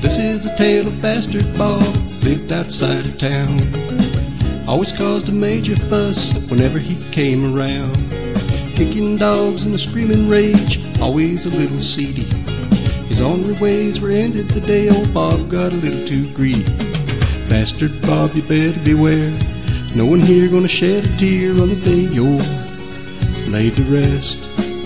This is a tale of Bastard Bob, lived outside of town. Always caused a major fuss whenever he came around. Kicking dogs in a screaming rage, always a little seedy. His ornery ways were ended the day old Bob got a little too greedy. Bastard Bob, you better beware. No one here gonna shed a tear on the day you're laid to rest.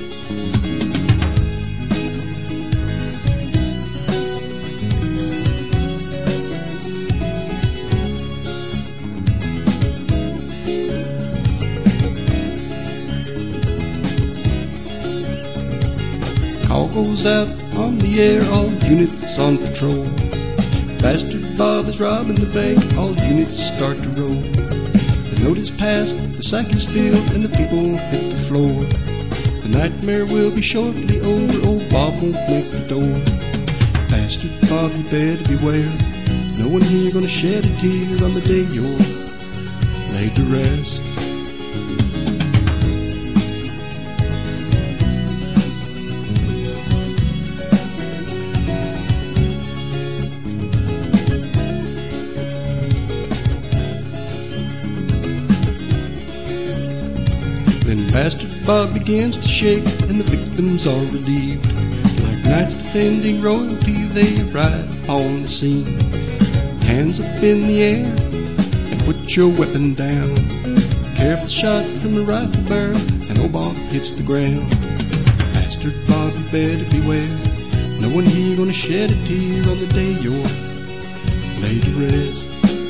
Call goes out on the air, all units on patrol. Bastard Bob is robbing the bank, all units start to roll. The note is passed, the sack is filled, and the people hit the floor. The nightmare will be shortly over, old Bob won't make the door. Bastard Bob, you better beware. No one here gonna shed a tear on the day you're laid to rest. Then Bastard Bob begins to shake, and the victims are relieved. Like knights defending royalty, they arrive on the scene. Hands up in the air, and put your weapon down. Careful shot from a rifle barrel, and old Bob hits the ground. Bastard Bob, you better beware. No one here gonna shed a tear on the day you're laid to rest.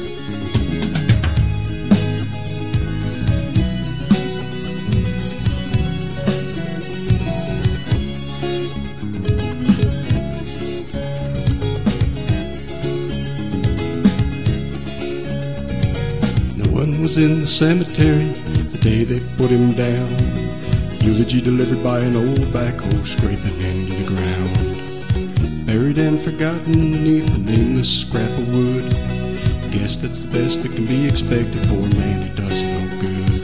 One was in the cemetery the day they put him down. Eulogy delivered by an old backhoe scraping into the ground. Buried and forgotten beneath a nameless scrap of wood. Guess that's the best that can be expected for a man who does no good.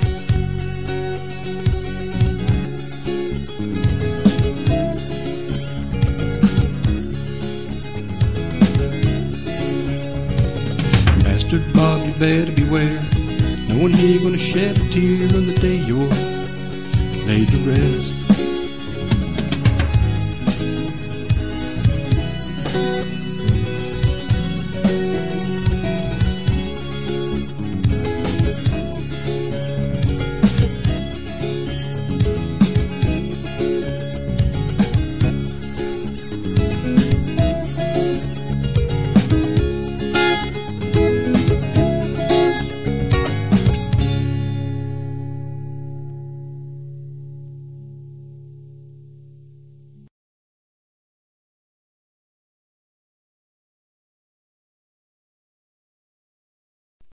Bastard Bob, you better beware. No one here gonna shed a tear on the day you're laid to rest.